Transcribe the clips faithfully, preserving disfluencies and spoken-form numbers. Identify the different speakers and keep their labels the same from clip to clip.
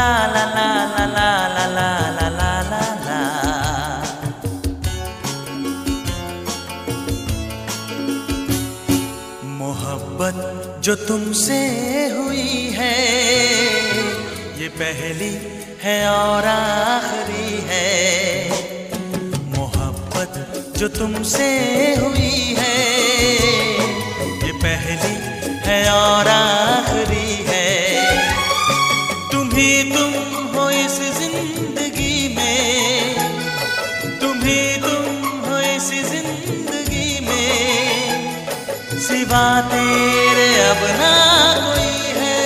Speaker 1: ला ला ला ला ला ला ला ला ला ला ला। मोहब्बत जो तुमसे हुई है ये पहली है और आखिरी है। मोहब्बत जो तुमसे हुई है ये पहली है और आखिरी है। तुम ही तुम हो इस जिंदगी में, तुम ही तुम हो इस जिंदगी में, सिवा तेरे अब ना कोई है।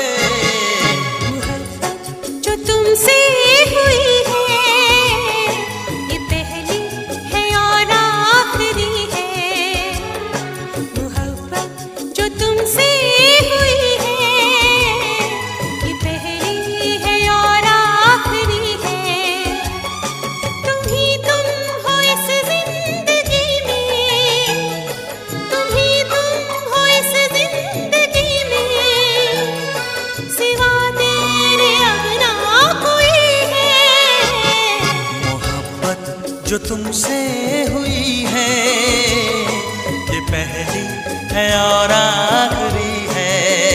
Speaker 2: मोहब्बत जो तुमसे हुई है ये पहली है और आखिरी है। मोहब्बत जो तुमसे हुई है ये पहली है और आखिरी है। तुम ही तुम हो इस जिंदगी में, तुम ही तुम हो इस जिंदगी में, सिवा तेरे अब ना कोई है।
Speaker 1: मोहब्बत जो तुमसे हुई है ये पहली है और आखिरी है।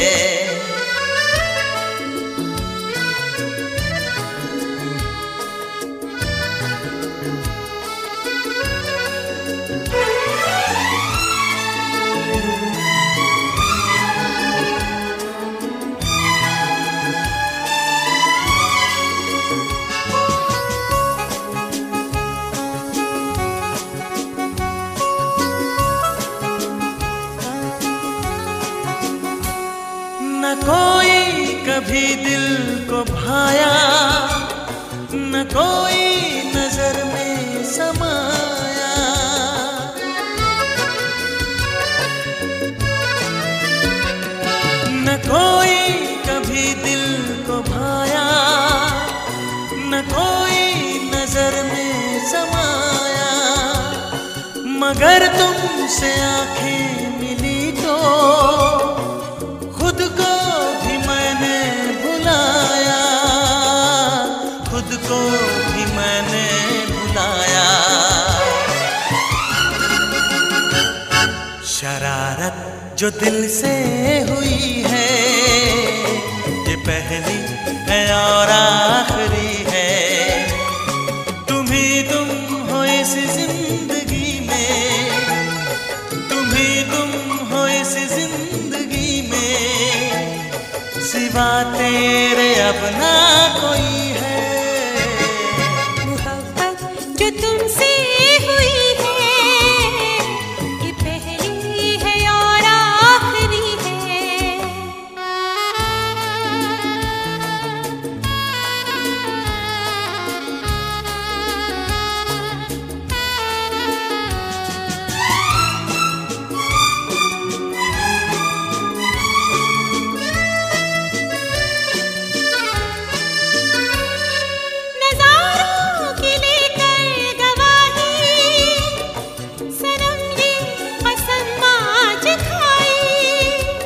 Speaker 1: न कोई कभी दिल को भाया, न कोई नजर में समाया। न कोई कभी दिल को भाया, न कोई नजर में समाया। मगर तुमसे आंखें मिली तो खुद को भी मैंने भुलाया, खुद को भी मैंने भुलाया। शरारत जो दिल से हुई है ये पहली है और आखिरी है। तुम ही तुम हो इस जिंदगी में, तुम ही तुम हो इस जिंदगी में, सिवा तेरे अब ना कोई है।
Speaker 2: मोहब्बत जो तुमसे हुई है ये पहली है और आखिरी है। नज़ारों की लेकर गवाही सनम ये कसम आज खाई।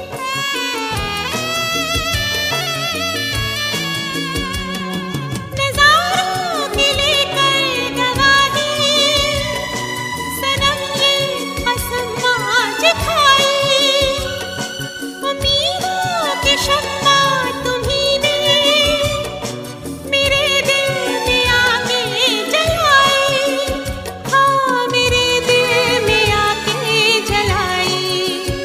Speaker 2: नज़ारों की लेकर गवाही सनम ये कसम आज खाई। उम्मीदों की शम्मा तुम्ही ने मेरे दिल में आके जलाई। हाँ मेरे दिल में आके जलाई।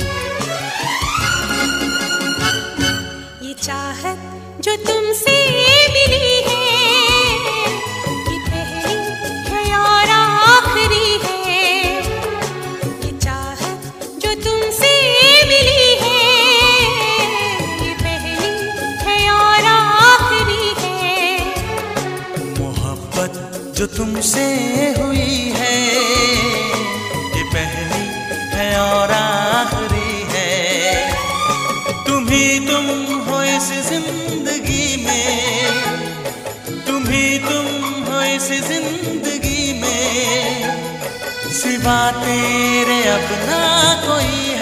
Speaker 2: ये चाहत जो तुमसे मिली है ये पहली है और आखिरी है। ये चाहत जो तुमसे मिली है ये पहली है और आखिरी है।
Speaker 1: मोहब्बत जो तुमसे हुई है ये पहली है और आखिरी है। तुम ही तुम हो इस जिंदगी में, तुम ही तुम हो इस जिंदगी में, सिवा तेरे अब ना कोई है।